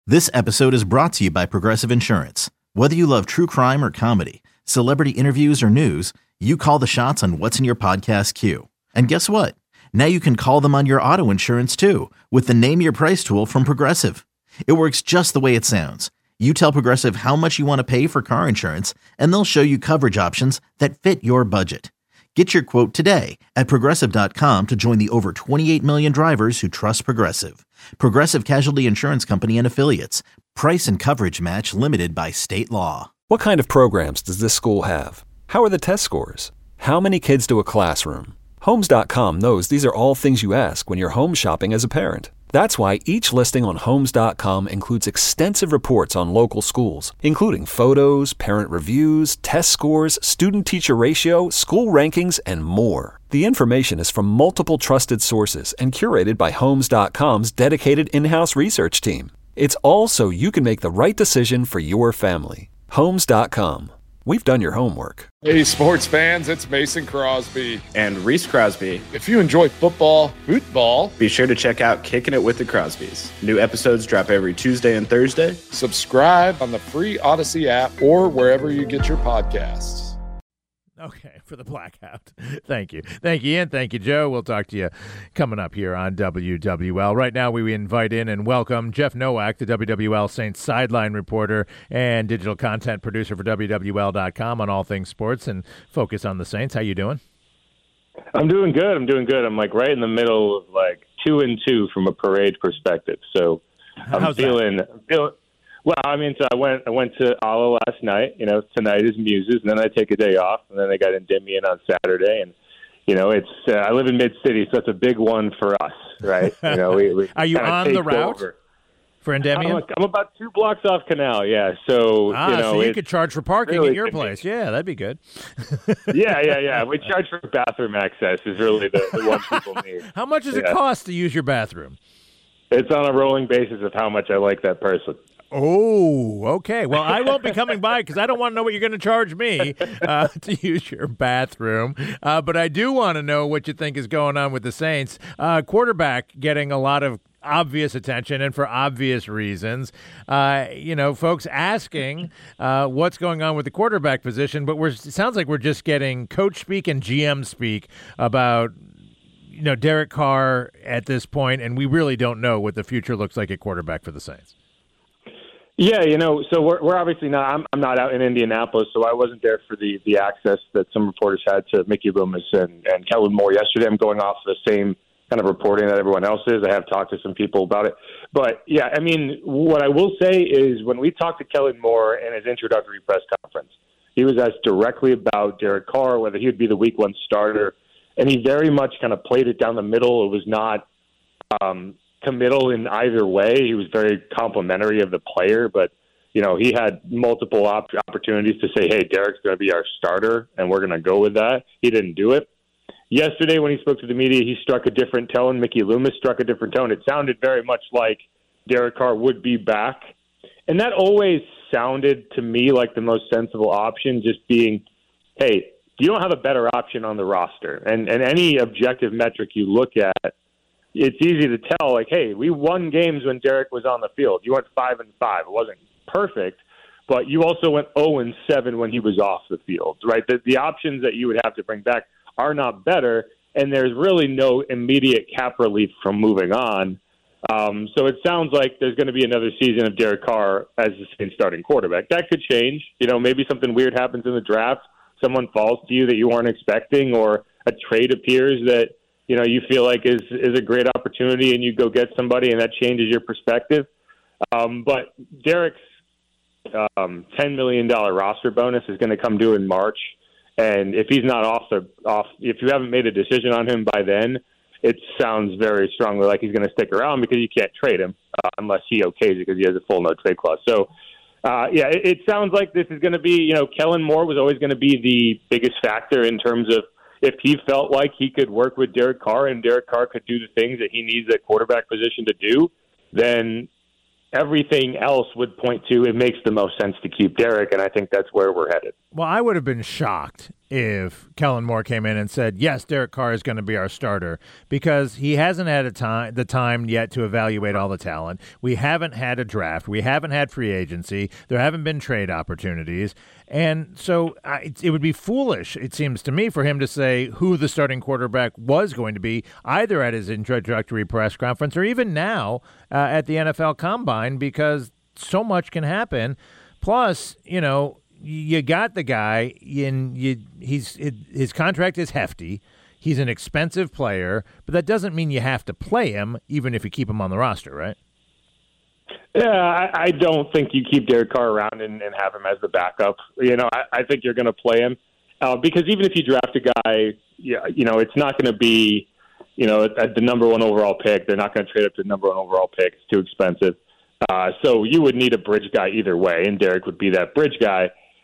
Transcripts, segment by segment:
This episode is brought to you by Progressive Insurance. Whether you love true crime or comedy, celebrity interviews or news, you call the shots on what's in your podcast queue. And guess what? Now you can call them on your auto insurance too with the Name Your Price tool from Progressive. It works just the way it sounds. You tell Progressive how much you want to pay for car insurance, and they'll show you coverage options that fit your budget. Get your quote today at Progressive.com to join the over 28 million drivers who trust Progressive. Progressive Casualty Insurance Company and Affiliates. Price and coverage match limited by state law. What kind of programs does this school have? How are the test scores? How many kids to a classroom? Homes.com knows these are all things you ask when you're home shopping as a parent. That's why each listing on Homes.com includes extensive reports on local schools, including photos, parent reviews, test scores, student-teacher ratio, school rankings, and more. The information is from multiple trusted sources and curated by Homes.com's dedicated in-house research team. It's all so you can make the right decision for your family. Homes.com. We've done your homework. Hey, sports fans, it's Mason Crosby. And Reese Crosby. If you enjoy football, be sure to check out Kicking It with the Crosbys. New episodes drop every Tuesday and Thursday. Subscribe on the free Odyssey app or wherever you get your podcasts. Okay, for the blackout. Thank you. Thank you, Ian. Thank you, Joe. We'll talk to you coming up here on WWL. Right now, we invite in and welcome Jeff Nowak, the WWL Saints sideline reporter and digital content producer for WWL.com on all things sports and focus on the Saints. How you doing? I'm doing good. I'm like right in the middle of like 2-2 from a parade perspective. So I'm feeling. Well, I mean, so I went to Ala last night. You know, tonight is Muses, and then I take a day off, and then I got Endymion on Saturday, and you know, it's I live in Mid City, so it's a big one for us, right? You know, we are you on the route over. For Endymion? I'm about 2 blocks off Canal, yeah. So you know, so you could charge for parking really at your place. Yeah, that'd be good. Yeah. We charge for bathroom access is really the one people need. How much does it cost to use your bathroom? It's on a rolling basis of how much I like that person. Oh, okay. Well, I won't be coming by because I don't want to know what you're going to charge me to use your bathroom. But I do want to know what you think is going on with the Saints. Quarterback getting a lot of obvious attention and for obvious reasons. You know, folks asking what's going on with the quarterback position, but it sounds like we're just getting coach speak and GM speak about Derek Carr at this point, and we really don't know what the future looks like at quarterback for the Saints. Yeah, so we're obviously not. I'm not out in Indianapolis, so I wasn't there for the access that some reporters had to Mickey Loomis and Kellen Moore yesterday. I'm going off the same kind of reporting that everyone else is. I have talked to some people about it, but yeah, I mean, what I will say is when we talked to Kellen Moore in his introductory press conference, he was asked directly about Derek Carr, whether he would be the Week 1 starter, and he very much kind of played it down the middle. It was not committal in either way. He was very complimentary of the player, but he had multiple opportunities to say, hey, Derek's going to be our starter, and we're going to go with that. He didn't do it. Yesterday when he spoke to the media, he struck a different tone. Mickey Loomis struck a different tone. It sounded very much like Derek Carr would be back, and that always sounded to me like the most sensible option, just being, hey, you don't have a better option on the roster. And any objective metric you look at, it's easy to tell, like, hey, we won games when Derek was on the field. You went 5-5. It wasn't perfect, but you also went 0-7 when he was off the field, right? The options that you would have to bring back are not better, and there's really no immediate cap relief from moving on. So it sounds like there's going to be another season of Derek Carr as the starting quarterback. That could change. Maybe something weird happens in the draft. Someone falls to you that you weren't expecting, or a trade appears that you feel like is a great opportunity, and you go get somebody, and that changes your perspective. But Derek's $10 million roster bonus is going to come due in March, and if he's not if you haven't made a decision on him by then, it sounds very strongly like he's going to stick around because you can't trade him unless he okays it because he has a full no trade clause. So, it sounds like this is going to be, Kellen Moore was always going to be the biggest factor in terms of if he felt like he could work with Derek Carr and Derek Carr could do the things that he needs at quarterback position to do, then everything else would point to it makes the most sense to keep Derek, and I think that's where we're headed. Well, I would have been shocked if Kellen Moore came in and said, yes, Derek Carr is going to be our starter, because he hasn't had the time yet to evaluate all the talent. We haven't had a draft. We haven't had free agency. There haven't been trade opportunities. And so it would be foolish, it seems to me, for him to say who the starting quarterback was going to be, either at his introductory press conference or even now at the NFL Combine, because so much can happen. Plus, you got the guy his contract is hefty. He's an expensive player, but that doesn't mean you have to play him, even if you keep him on the roster, right? Yeah, I don't think you keep Derek Carr around and have him as the backup. I think you're going to play him because even if you draft a guy, it's not going to be, at the number one overall pick. They're not going to trade up to the number one overall pick. It's too expensive. So you would need a bridge guy either way, and Derek would be that bridge guy.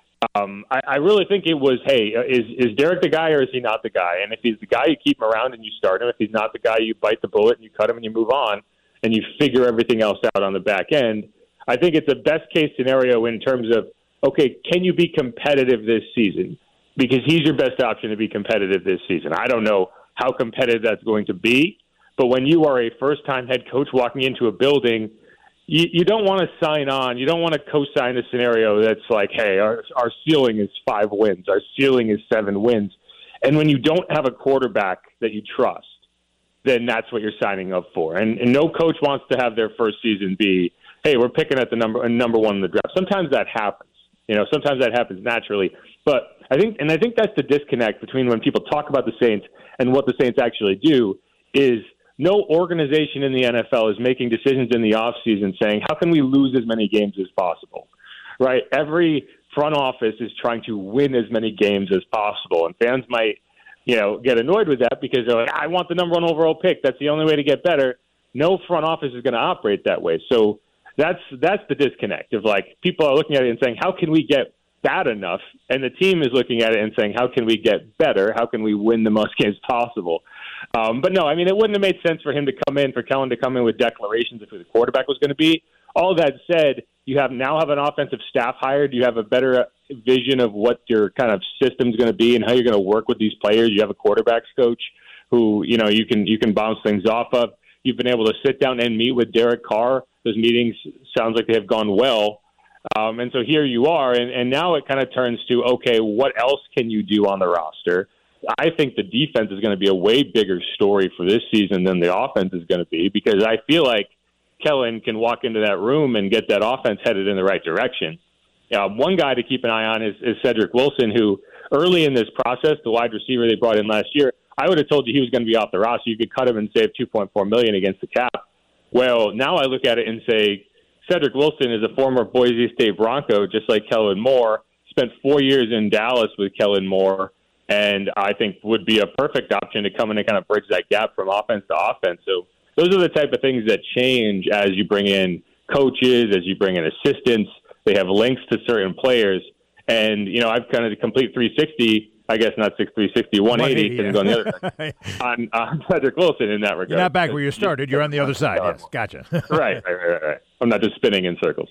I really think it was, hey, is Derek the guy or is he not the guy? And if he's the guy, you keep him around and you start him. If he's not the guy, you bite the bullet and you cut him and you move on and you figure everything else out on the back end. I think it's a best-case scenario in terms of, okay, can you be competitive this season? Because he's your best option to be competitive this season. I don't know how competitive that's going to be, but when you are a first-time head coach walking into a building, you don't want to sign on. You don't want to co-sign a scenario that's like, hey, our ceiling is 5 wins. Our ceiling is 7 wins. And when you don't have a quarterback that you trust, then that's what you're signing up for. And no coach wants to have their first season be, hey, we're picking at the number one in the draft. Sometimes that happens. Sometimes that happens naturally. But I think that's the disconnect between when people talk about the Saints and what the Saints actually do is no organization in the NFL is making decisions in the offseason saying, how can we lose as many games as possible, right? Every front office is trying to win as many games as possible. And fans might, get annoyed with that because they're like, I want the number one overall pick. That's the only way to get better. No front office is going to operate that way. So that's the disconnect of like people are looking at it and saying, how can we get bad enough? And the team is looking at it and saying, how can we get better? How can we win the most games possible? But no, it wouldn't have made sense for Kellen to come in with declarations of who the quarterback was going to be. All that said, you now have an offensive staff hired. You have a better vision of what your kind of system is going to be and how you're going to work with these players. You have a quarterbacks coach who, you can bounce things off of. You've been able to sit down and meet with Derek Carr. Those meetings sounds like they have gone well. And so here you are, and now it kind of turns to, okay, what else can you do on the roster? I think the defense is going to be a way bigger story for this season than the offense is going to be because I feel like Kellen can walk into that room and get that offense headed in the right direction. One guy to keep an eye on is Cedric Wilson, who early in this process, the wide receiver they brought in last year, I would have told you he was going to be off the roster. You could cut him and save $2.4 million against the cap. Well, now I look at it and say Cedric Wilson is a former Boise State Bronco, just like Kellen Moore, spent 4 years in Dallas with Kellen Moore, and I think would be a perfect option to come in and kind of bridge that gap from offense to offense. So those are the type of things that change as you bring in coaches, as you bring in assistants. They have links to certain players. And, I've kind of the complete 360, I guess not 360, 180, because on the other side, on Cedric Wilson in that regard. You're not back where you started. You're on the other side. Yes, gotcha. Right. I'm not just spinning in circles.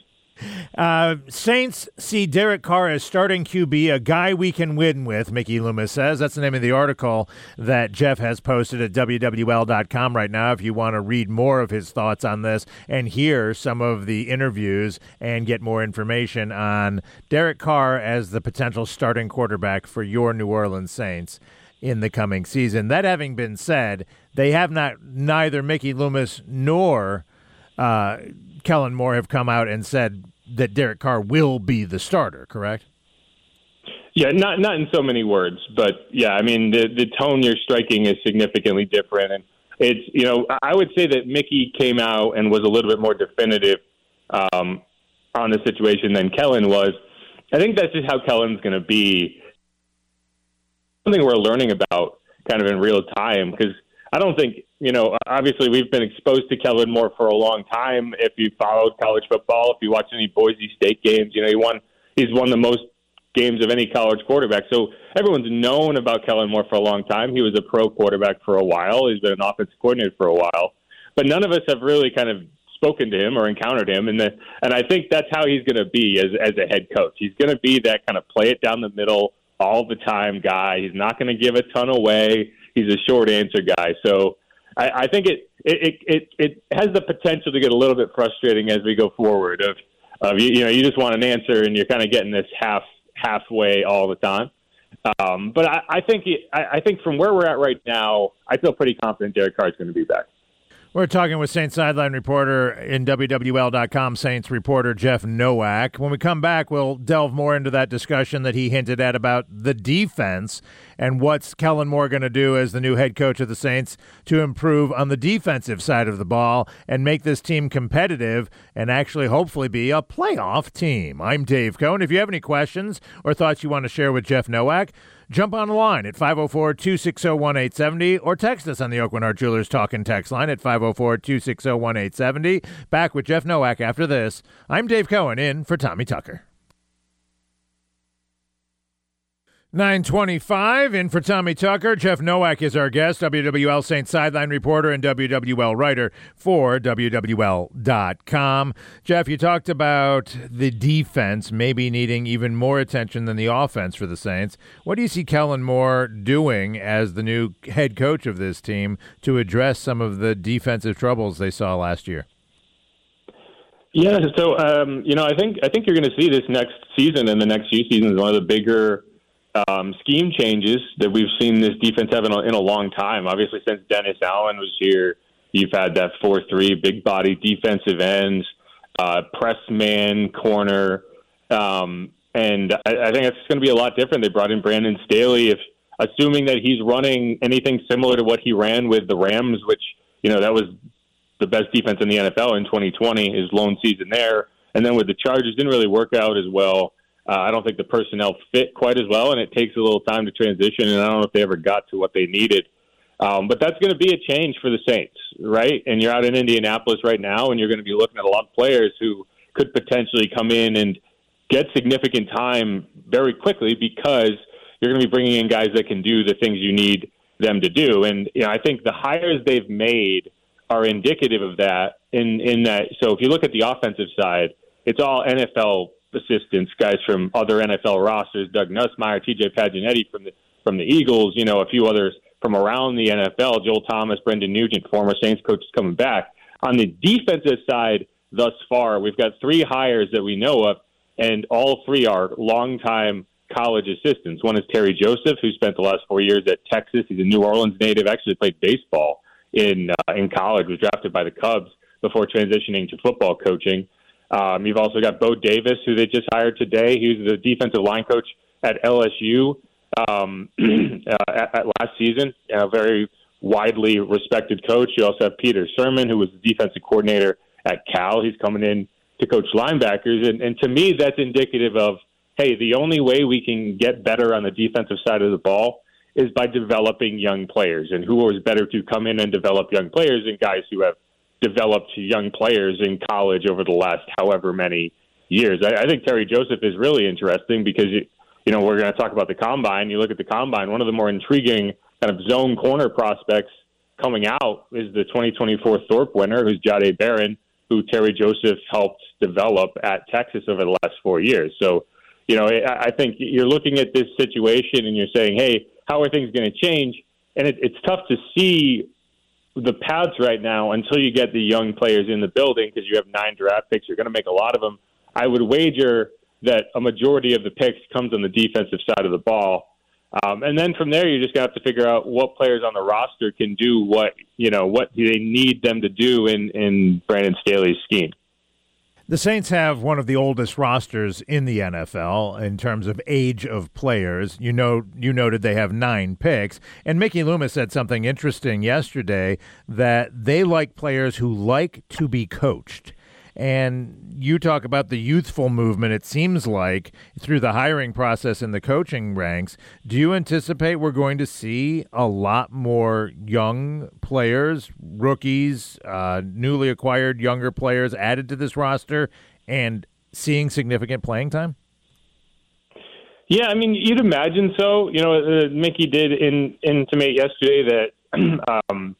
Saints see Derek Carr as starting QB, a guy we can win with, Mickey Loomis says. That's the name of the article that Jeff has posted at WWL.com right now if you want to read more of his thoughts on this and hear some of the interviews and get more information on Derek Carr as the potential starting quarterback for your New Orleans Saints in the coming season. That having been said, they have neither Mickey Loomis nor Kellen Moore have come out and said that Derek Carr will be the starter, correct? Yeah, not in so many words, but yeah, the tone you're striking is significantly different. And it's, I would say that Mickey came out and was a little bit more definitive on the situation than Kellen was. I think that's just how Kellen's going to be. Something we're learning about kind of in real time because I don't think, obviously we've been exposed to Kellen Moore for a long time. If you followed college football, if you watch any Boise State games, he's won the most games of any college quarterback. So everyone's known about Kellen Moore for a long time. He was a pro quarterback for a while. He's been an offensive coordinator for a while. But none of us have really kind of spoken to him or encountered him, and I think that's how he's going to be as a head coach. He's going to be that kind of play it down the middle all the time guy. He's not going to give a ton away. He's a short answer guy. So I think it has the potential to get a little bit frustrating as we go forward. Of you just want an answer and you're kind of getting this halfway all the time. But I think from where we're at right now, I feel pretty confident Derek Carr's going to be back. We're talking with Saints sideline reporter in WWL.com, Saints reporter Jeff Nowak. When we come back, we'll delve more into that discussion that he hinted at about the defense and what's Kellen Moore going to do as the new head coach of the Saints to improve on the defensive side of the ball and make this team competitive and actually hopefully be a playoff team. I'm Dave Cohen. If you have any questions or thoughts you want to share with Jeff Nowak, jump on the line at 504-260-1870 or text us on the Oakland Art Jewelers Talkin' text line at 504-260-1870. Back with Jeff Nowak after this. I'm Dave Cohen in for Tommy Tucker. 9:25 in for Tommy Tucker. Jeff Nowak is our guest, WWL Saints sideline reporter and WWL writer for WWL.com. Jeff, you talked about the defense maybe needing even more attention than the offense for the Saints. What do you see Kellen Moore doing as the new head coach of this team to address some of the defensive troubles they saw last year? Yeah, so I think you're going to see this next season and the next few seasons one of the bigger scheme changes that we've seen this defense have in a long time. Obviously, since Dennis Allen was here, you've had that 4-3 big body defensive ends, press man, corner, and I think it's going to be a lot different. They brought in Brandon Staley, assuming that he's running anything similar to what he ran with the Rams, which that was the best defense in the NFL in 2020, his lone season there, and then with the Chargers didn't really work out as well. I don't think the personnel fit quite as well, and it takes a little time to transition, and I don't know if they ever got to what they needed. But that's going to be a change for the Saints, right? And you're out in Indianapolis right now, and you're going to be looking at a lot of players who could potentially come in and get significant time very quickly because you're going to be bringing in guys that can do the things you need them to do. And I think the hires they've made are indicative of that in that. So if you look at the offensive side, it's all NFL assistants, guys from other NFL rosters, Doug Nussmeier, TJ Paginetti from the Eagles, a few others from around the NFL, Joel Thomas, Brendan Nugent, former Saints coaches coming back. On the defensive side, thus far, we've got 3 hires that we know of, and all 3 are longtime college assistants. One is Terry Joseph, who spent the last 4 years at Texas. He's a New Orleans native, actually played baseball in college, was drafted by the Cubs before transitioning to football coaching. You've also got Bo Davis, who they just hired today. He was the defensive line coach at LSU at last season, a very widely respected coach. You also have Peter Sirmon, who was the defensive coordinator at Cal. He's coming in to coach linebackers. And to me, that's indicative of, hey, the only way we can get better on the defensive side of the ball is by developing young players. And who is better to come in and develop young players than guys who have developed young players in college over the last however many years. I think Terry Joseph is really interesting because, we're going to talk about the Combine. You look at the Combine, one of the more intriguing kind of zone corner prospects coming out is the 2024 Thorpe winner, who's Jahdae Barron, who Terry Joseph helped develop at Texas over the last 4 years. So, I think you're looking at this situation and you're saying, hey, how are things going to change? And it's tough to see the paths right now until you get the young players in the building because you have 9 draft picks. You're going to make a lot of them. I would wager that a majority of the picks comes on the defensive side of the ball. And then from there, you're just going to have to figure out what players on the roster can do what do they need them to do in Brandon Staley's scheme. The Saints have one of the oldest rosters in the NFL in terms of age of players. You noted they have 9 picks. And Mickey Loomis said something interesting yesterday that they like players who like to be coached. And you talk about the youthful movement, it seems like, through the hiring process and the coaching ranks. Do you anticipate we're going to see a lot more young players, rookies, newly acquired younger players added to this roster and seeing significant playing time? Yeah, I mean, you'd imagine so. Mickey did intimate yesterday that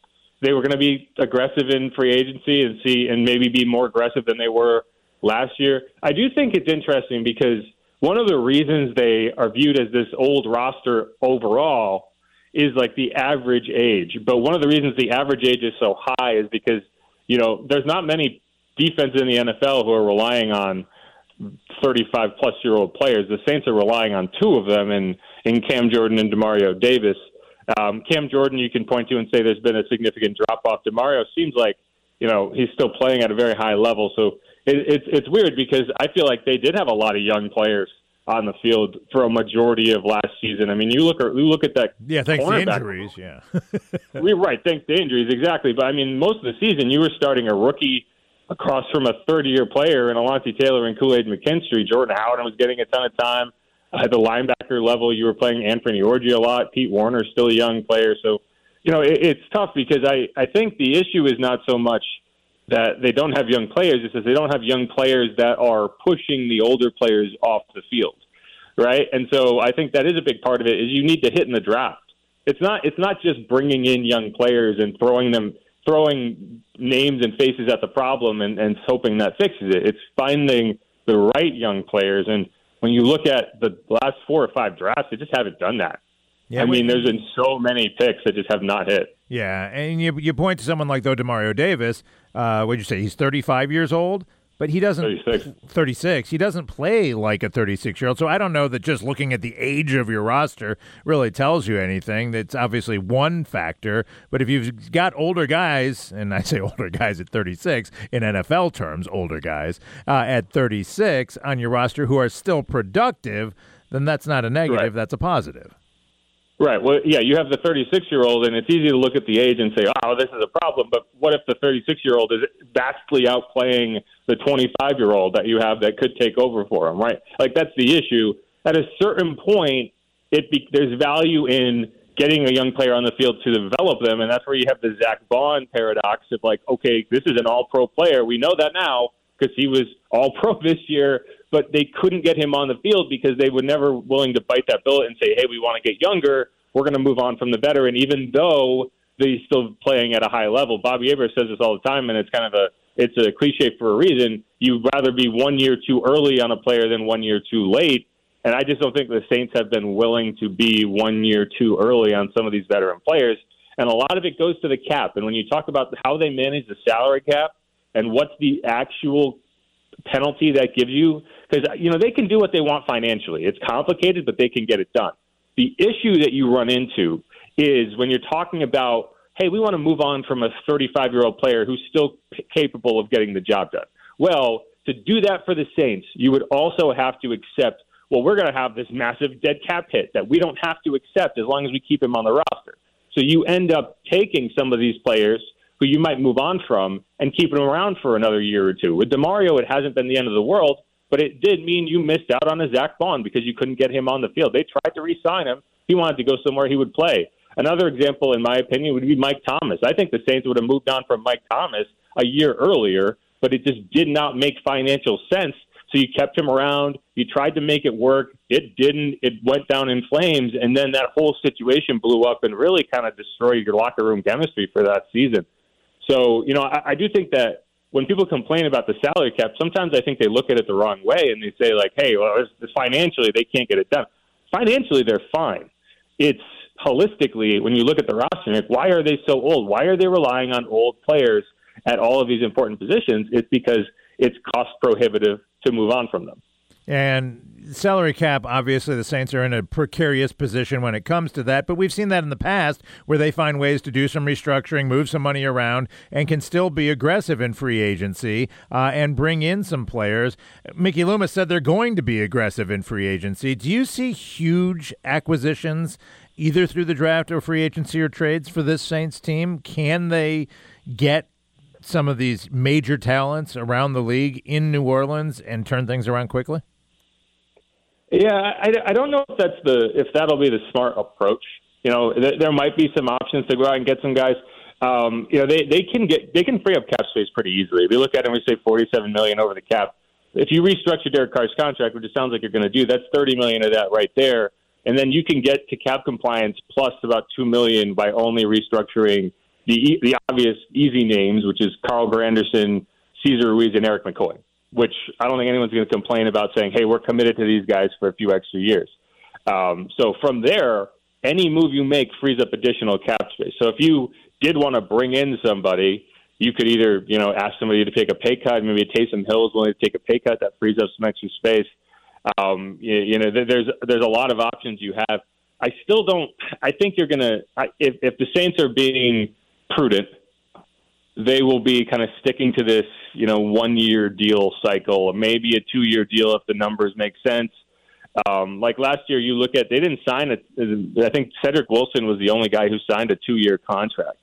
they were going to be aggressive in free agency and maybe be more aggressive than they were last year. I do think it's interesting because one of the reasons they are viewed as this old roster overall is like the average age. But one of the reasons the average age is so high is because, there's not many defenses in the NFL who are relying on 35-plus-year-old players. The Saints are relying on two of them in Cam Jordan and Demario Davis. Cam Jordan you can point to and say there's been a significant drop-off. Demario seems like, he's still playing at a very high level. So it's weird because I feel like they did have a lot of young players on the field for a majority of last season. I mean, you look at that. Yeah, thanks to injuries. Yeah, we're right. Thanks to injuries, exactly. But I mean, most of the season you were starting a rookie across from a 30-year player in Alontae Taylor and Kool-Aid McKinstry. Jordan Howard was getting a ton of time at the linebacker level. You were playing Anthony Orji a lot. Pete Warner's still a young player, so it's tough because I think the issue is not so much that they don't have young players. It's that they don't have young players that are pushing the older players off the field, right? And so I think that is a big part of it, is you need to hit in the draft. It's not just bringing in young players and throwing names and faces at the problem and hoping that fixes it. It's finding the right young players. And when you look at the last 4 or 5 drafts, they just haven't done that. Yeah, I mean, there's been so many picks that just have not hit. Yeah, and you point to someone like, Demario Davis. What'd you say? He's 35 years old, but he doesn't. 36. He doesn't play like a 36-year-old. So I don't know that just looking at the age of your roster really tells you anything. That's obviously one factor. But if you've got older guys, and I say older guys at 36 in NFL terms, older guys at 36 on your roster who are still productive, then that's not a negative. Right. That's a positive. Right. Well, yeah, you have the 36-year-old, and it's easy to look at the age and say, oh, this is a problem. But what if the 36-year-old is vastly outplaying the 25-year-old that you have that could take over for him, right? Like, that's the issue. At a certain point, there's value in getting a young player on the field to develop them, and that's where you have the Zach Bond paradox of, like, okay, this is an all-pro player. We know that now because he was all-pro this year, but they couldn't get him on the field because they were never willing to bite that bullet and say, hey, we want to get younger. We're going to move on from the veteran, even though he's still playing at a high level. Bobby Abrams says this all the time, and it's a cliche for a reason. You'd rather be 1 year too early on a player than 1 year too late. And I just don't think the Saints have been willing to be 1 year too early on some of these veteran players. And a lot of it goes to the cap. And when you talk about how they manage the salary cap and what's the actual penalty that gives you, because they can do what they want financially. It's complicated, but they can get it done. The issue that you run into is when you're talking about, hey, we want to move on from a 35-year-old player who's still capable of getting the job done. Well, to do that for the Saints, you would also have to accept, well, we're going to have this massive dead cap hit that we don't have to accept as long as we keep him on the roster. So you end up taking some of these players who you might move on from and keeping them around for another year or two. With Demario, it hasn't been the end of the world, but it did mean you missed out on a Zach Bond because you couldn't get him on the field. They tried to re-sign him. He wanted to go somewhere he would play. Another example, in my opinion, would be Mike Thomas. I think the Saints would have moved on from Mike Thomas a year earlier, but it just did not make financial sense. So you kept him around. You tried to make it work. It didn't. It went down in flames, and then that whole situation blew up and really kind of destroyed your locker room chemistry for that season. So, I do think that when people complain about the salary cap, sometimes I think they look at it the wrong way and they say, like, hey, well, it's financially, they can't get it done. Financially, they're fine. It's holistically, when you look at the roster, like, why are they so old? Why are they relying on old players at all of these important positions? It's because it's cost prohibitive to move on from them. And salary cap, obviously the Saints are in a precarious position when it comes to that, but we've seen that in the past where they find ways to do some restructuring, move some money around, and can still be aggressive in free agency and bring in some players. Mickey Loomis said they're going to be aggressive in free agency. Do you see huge acquisitions either through the draft or free agency or trades for this Saints team? Can they get some of these major talents around the league in New Orleans and turn things around quickly? Yeah, I don't know if that'll be the smart approach. There might be some options to go out and get some guys. They can free up cap space pretty easily. If you look at it and we say $47 million over the cap, if you restructure Derek Carr's contract, which it sounds like you're going to do, that's $30 million of that right there, and then you can get to cap compliance plus about $2 million by only restructuring the obvious easy names, which is Carl Granderson, Cesar Ruiz, and Eric McCoy, which I don't think anyone's going to complain about saying, hey, we're committed to these guys for a few extra years. So from there, any move you make frees up additional cap space. So if you did want to bring in somebody, you could either, ask somebody to take a pay cut. Maybe Taysom Hill is willing to take a pay cut. That frees up some extra space. There's a lot of options you have. I think you're going to, if the Saints are being prudent, they will be kind of sticking to this, 1-year deal cycle, or maybe a 2-year deal if the numbers make sense. Like last year, you look at, they didn't sign I think Cedric Wilson was the only guy who signed a 2-year contract.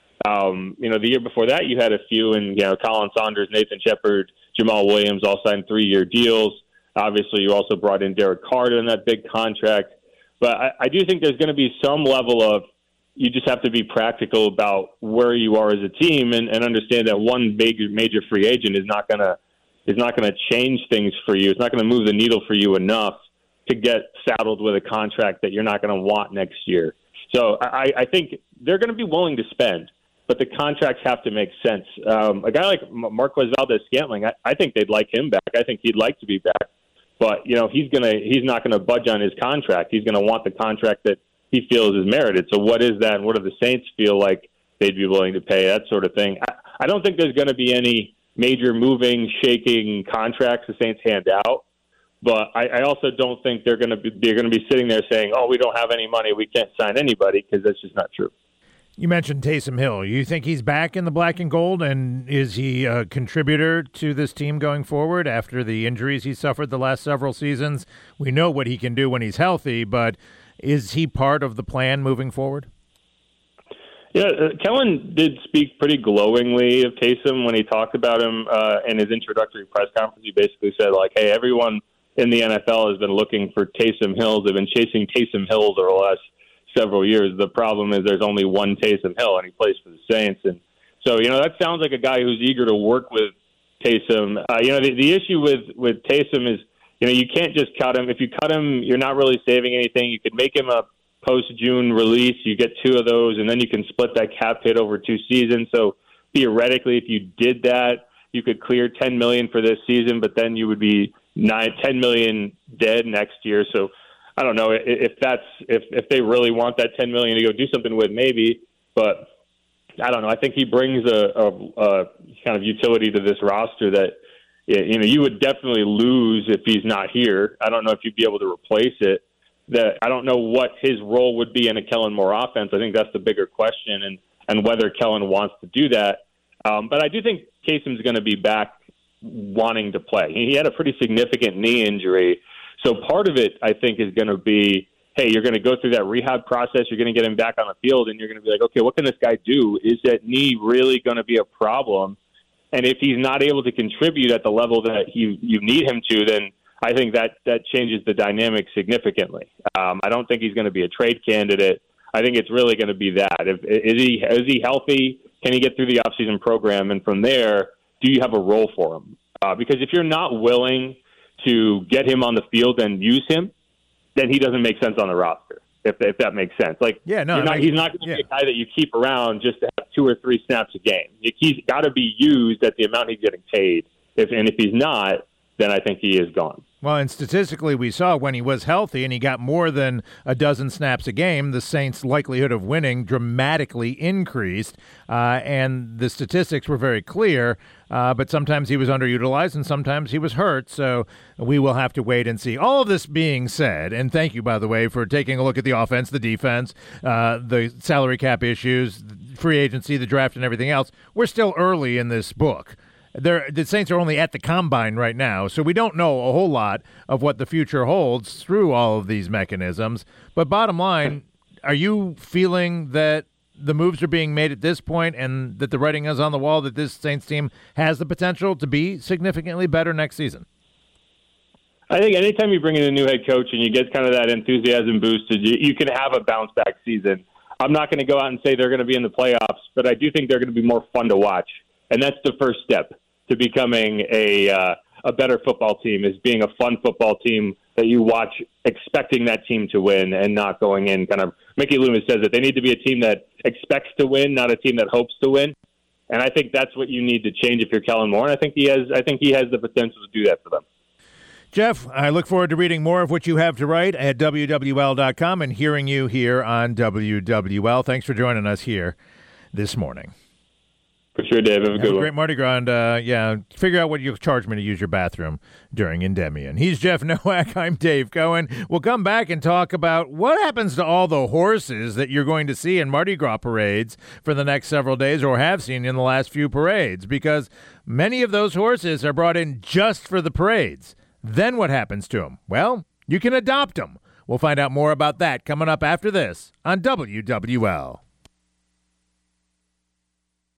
The year before that, you had a few, and, Colin Saunders, Nathan Shepard, Jamal Williams all signed 3-year deals. Obviously, you also brought in Derek Carr in that big contract. But I do think there's going to be some level of, you just have to be practical about where you are as a team and understand that one major free agent is not going to change things for you. It's not going to move the needle for you enough to get saddled with a contract that you're not going to want next year. So I think they're going to be willing to spend, but the contracts have to make sense. A guy like Marquez Valdes-Scantling, I think they'd like him back. I think he'd like to be back. But, he's not going to budge on his contract. He's going to want the contract that he feels is merited. So what is that, and what do the Saints feel like they'd be willing to pay, that sort of thing. I don't think there's going to be any major moving, shaking contracts the Saints hand out. But I also don't think they're going to be sitting there saying, oh, we don't have any money, we can't sign anybody, because that's just not true. You mentioned Taysom Hill. You think he's back in the black and gold, and is he a contributor to this team going forward after the injuries he suffered the last several seasons? We know what he can do when he's healthy, but is he part of the plan moving forward? Yeah, Kellen did speak pretty glowingly of Taysom when he talked about him in his introductory press conference. He basically said, hey, everyone in the NFL has been looking for Taysom Hills. They've been chasing Taysom Hills over the last several years. The problem is there's only one Taysom Hill, and he plays for the Saints. And so, that sounds like a guy who's eager to work with Taysom. The issue with Taysom is, you can't just cut him. If you cut him, you're not really saving anything. You could make him a post-June release. You get 2 of those, and then you can split that cap hit over 2 seasons. So theoretically, if you did that, you could clear $10 million for this season, but then you would be $10 million dead next year. So I don't know if they really want that $10 million to go do something with, maybe, but I don't know. I think he brings a kind of utility to this roster that, you would definitely lose if he's not here. I don't know if you'd be able to replace it. I don't know what his role would be in a Kellen Moore offense. I think that's the bigger question, and whether Kellen wants to do that. But I do think Taysom's going to be back wanting to play. He had a pretty significant knee injury. So part of it, I think, is going to be, hey, you're going to go through that rehab process. You're going to get him back on the field, and you're going to be like, okay, what can this guy do? Is that knee really going to be a problem? And if he's not able to contribute at the level that you need him to, then I think that changes the dynamic significantly. I don't think he's going to be a trade candidate. I think it's really going to be that. Is he healthy? Can he get through the offseason program? And from there, do you have a role for him? Because if you're not willing to get him on the field and use him, then he doesn't make sense on the roster, if that makes sense. He's not going to be a guy that you keep around just to have 2 or 3 snaps a game. He's got to be used at the amount he's getting paid. If he's not, then I think he is gone. Well, and statistically, we saw when he was healthy and he got more than a dozen snaps a game, the Saints' likelihood of winning dramatically increased, and the statistics were very clear, but sometimes he was underutilized and sometimes he was hurt, so we will have to wait and see. All of this being said, and thank you, by the way, for taking a look at the offense, the defense, the salary cap issues, free agency, the draft, and everything else, we're still early in this book. The Saints are only at the combine right now, so we don't know a whole lot of what the future holds through all of these mechanisms. But bottom line, are you feeling that the moves are being made at this point and that the writing is on the wall that this Saints team has the potential to be significantly better next season? I think anytime you bring in a new head coach and you get kind of that enthusiasm boosted, you can have a bounce-back season. I'm not going to go out and say they're going to be in the playoffs, but I do think they're going to be more fun to watch, and that's the first step to becoming a better football team, is being a fun football team that you watch expecting that team to win and not going in kind of. Mickey Loomis says that they need to be a team that expects to win, not a team that hopes to win. And I think that's what you need to change if you're Kellen Moore. And I think he has the potential to do that for them. Jeff, I look forward to reading more of what you have to write at WWL.com and hearing you here on WWL. Thanks for joining us here this morning. For sure, Dave. Have a good one. Great Mardi Gras, and figure out what you'll charge me to use your bathroom during Endymion. He's Jeff Nowak. I'm Dave Cohen. We'll come back and talk about what happens to all the horses that you're going to see in Mardi Gras parades for the next several days, or have seen in the last few parades, because many of those horses are brought in just for the parades. Then what happens to them? Well, you can adopt them. We'll find out more about that coming up after this on WWL.